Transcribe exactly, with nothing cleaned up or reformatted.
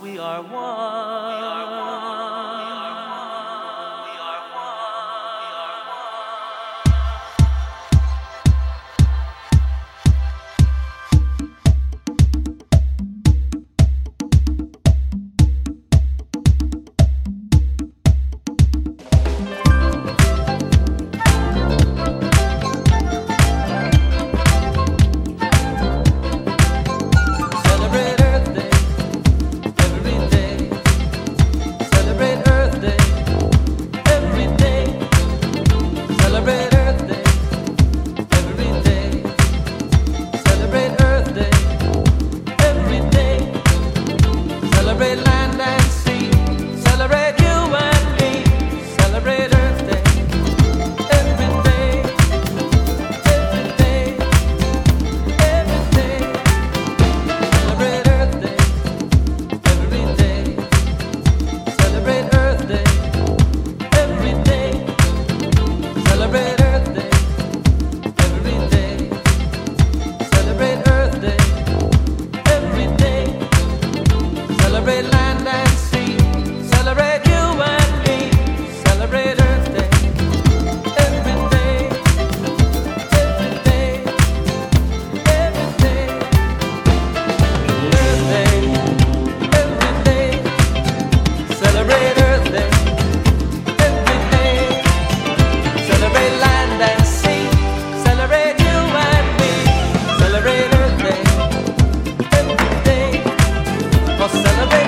we are one. Celebrate land and sea, celebrate you and me, celebrate Earth Day, every day, every day, every day. Celebrate Earth Day, every day, celebrate Earth Day, every day, celebrate Earth Day, every day, celebrate Earth Day, every day. Celebrate land and sea, celebrate you and me, celebrate Earth Day, every day, every day, every day. Earth Day, every day, celebrate Earth Day, every day, celebrate land and sea, celebrate you and me, celebrate Earth Day, every day. Oh, celebrate.